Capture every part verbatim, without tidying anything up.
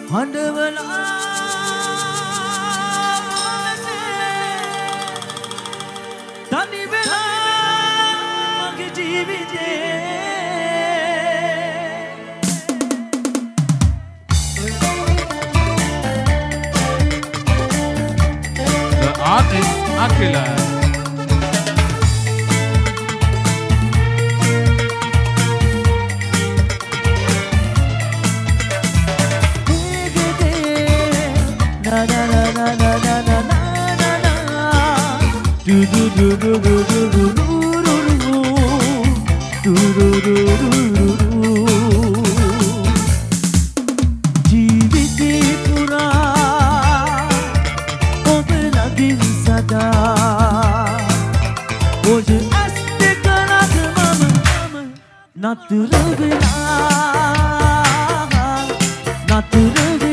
හඬවලා තනි වෙලා මගේ ජීවිතේ The artist Akila. Na na na na na na na na na na. Do do do do do do do do do do do do do. ජීවිතේ පුරා ඔබ ළඟින් සදා ඔය ඇස් දෙක නැත මම නතර වෙලා නතර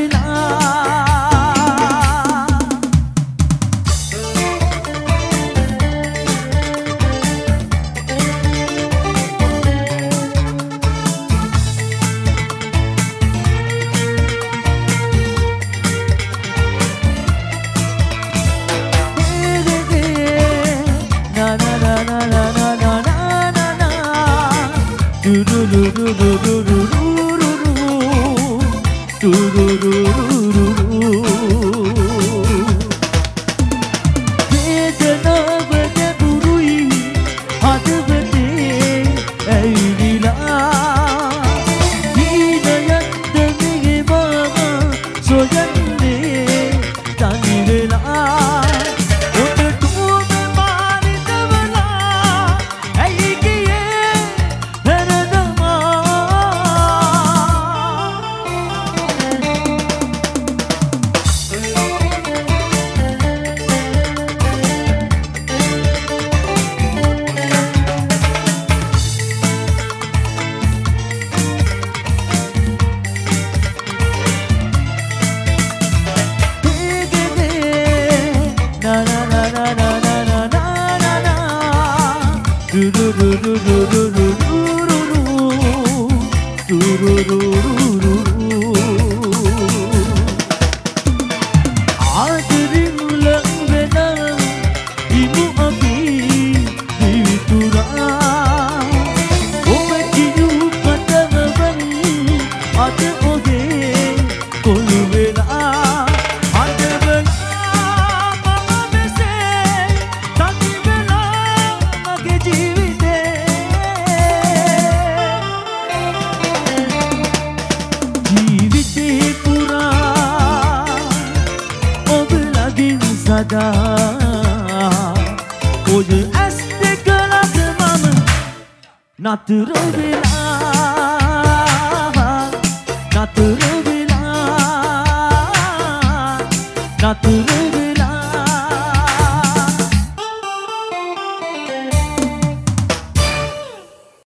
නතර වෙලා නතර වෙලා නතර